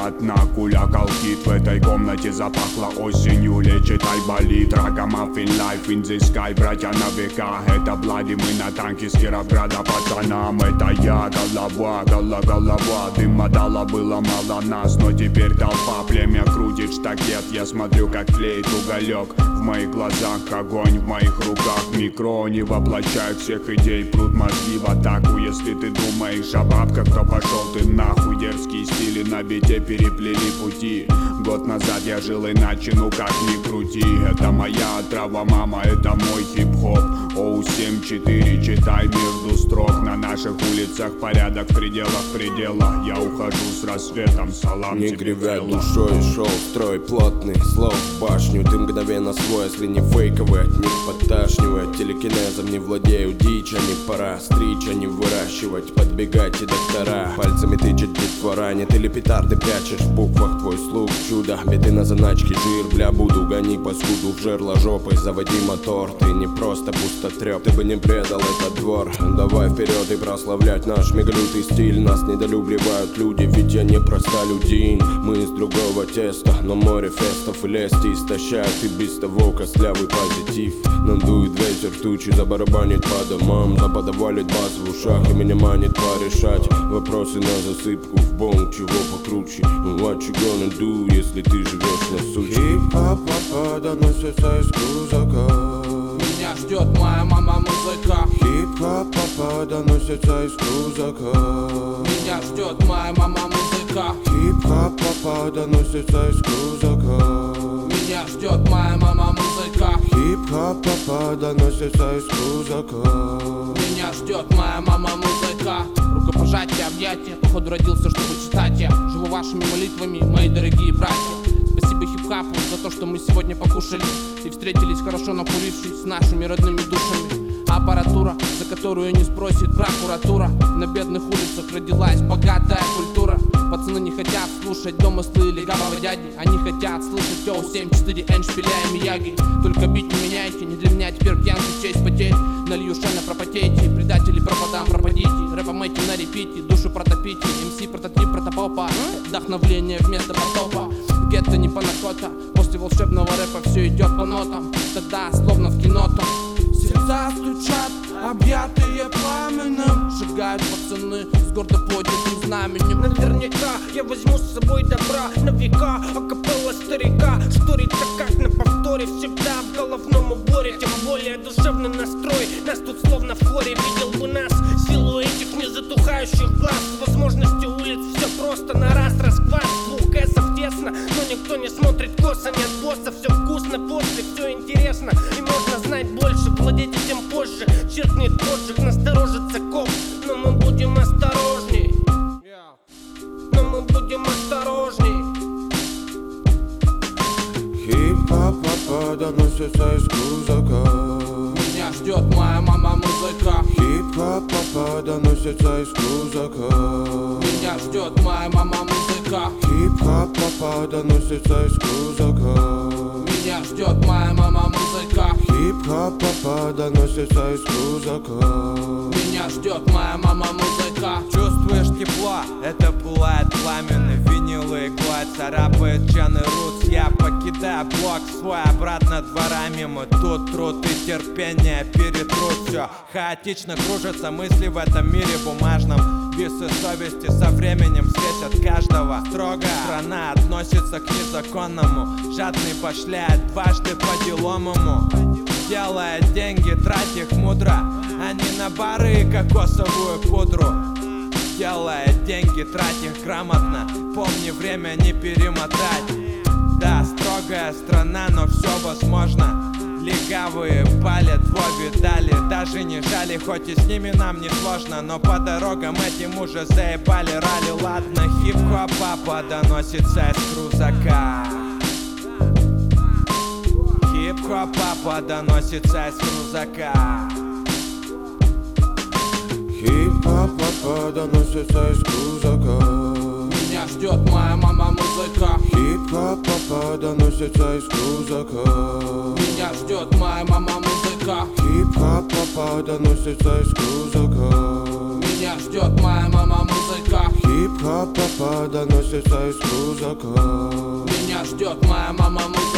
приятно. Куля колкит, в этой комнате запахло осенью. Лечит айболит, рагамаффин, life in the sky. Братья на века, это Блади, мы на танке с Кировграда пацанам. Это я, голова, голова. Дыма дала, было мало нас, но теперь толпа. Племя крутит штакет, я смотрю, как тлеет уголек. В моих глазах огонь, в моих руках микро. Не воплощают всех идей, прут мозги в атаку. Если ты думаешь о бабках, то пошел ты нахуй. Дерзкие стили на бите переплели пути. Год назад я жил иначе, ну как ни крути. Это моя отрава, мама, это мой хип-хоп. Оу-7-4, читай между строк. На наших улицах порядок в пределах предела. Я ухожу с рассветом, салам не тебе кривя цело. душой, шел строй плотный, слов в башню. Ты мгновенно свой, если не фейковый, от них подташнивает. Телекинезом не владею, дичь, а не пора стричь, а не выращивать. Подбегайте доктора, пальцами тычет детвора. Не ты ли петарды прячешь в буквах, твой слух чудо. Биты на заначке, жир, бля, буду гони паскуду в жерло жопой. Заводи мотор, ты не просто пустотреп. Ты бы не предал этот двор. Давай вперед и прославлять наш мегалютый стиль. Нас недолюбливают люди, ведь я не простолюдин. Мы из другого теста, но море фестов и лести истощают. И без того костлявый позитив. Надует ветер тучи, забарабанит по домам. Заподавалит бас в ушах и меня манит порешать вопросы на засыпку в бонг, чего покруче. What you gonna do, если ты живешь на сучке? Хип-хоп доносится из крузака. Меня ждет моя мама музыка. Хип-хоп доносится из крузака. Меня ждет моя мама музыка. Хип-хоп доносится из крузака. Меня ждет моя мама музыка. Хип-хоп доносится из крузака. Меня ждет моя мама музыка. Рукопожатие, объятия. Походу родился, чтобы читать. Я живу вашими молитвами, мои дорогие братья. Спасибо хип-хапу за то, что мы сегодня покушали и встретились хорошо накурившись с нашими родными душами. Аппаратура, за которую не спросит прокуратура. На бедных улицах родилась богатая культура. Пацаны не хотят слушать домыслы легавого дяди. Они хотят слышать Оу-7-4, Эндшпиля и Мияги. Только бить не меняйте, не для меня теперь пьянки в честь потерь. Налью шена, пропотейте, предатели пропадам, пропадите. Рэпом этим на репите, душу протопите. МС прототип протопопа, вдохновление вместо потопа. Гетто не панакота, после волшебного рэпа все идет по нотам. Тогда словно в киното сердца стучат, объятые пламенем. Сжигают пацаны с гордо поднятым знаменем. Наверняка я возьму с собой добра на века. Акапелла старика шторится как на повторе. Всегда в головном уборе, тем более душевный настрой. Нас тут словно в хоре, видел бы нас силу этих незатухающих глаз. С возможностью улиц все просто на раз расхват. Двух эсов тесно, но никто не смотрит косо. Нет босса, все вкусно после, все интересно. И можно знать больше, владеть этим позже. Черкнет поджиг, насторожится коп. Но мы будем осторожней. Но мы будем осторожней. Хип-хоп доносится из крузака. Меня ждет моя мама музыка. Хип-хоп доносится из крузака. Меня ждет моя мама музыка. Хип-хоп доносится из крузака. Меня ждет моя мама музыка. Хип-хоп доносится из крузака. Меня ждет моя мама музыка. Чувствуешь тепло, это пылает пламенный. Винилы игла царапает чаны рутс. Я покидаю блок свой, обратно дворами. Мы тут труд и терпение перетрут все. Хаотично кружатся мысли в этом мире бумажном. Весы совести со временем встретят каждого. Строго страна относится к незаконному. Жадный башляет дважды по-деломому. Делая деньги, трать их мудро, а не на бары и кокосовую пудру. Делая деньги, трать их грамотно. Помни, время не перемотать. Да, строгая страна, но все возможно. Легавые палят во видали. Даже не жали, хоть и с ними нам не сложно. Но по дорогам этим уже заебали ралли. Ладно, хип-хоп папа доносится из крузака. Хип-хоп папа доносится из крузака. Хип-хоп доносится из крузака. Меня ждет моя мама музыка. Хип-хоп доносится из крузака. Меня ждет моя мама музыка. Хип-хоп доносится из крузака. Меня ждет моя мама музыка. Хип-хоп папа доносится из крузака. Меня ждет моя мама музыка.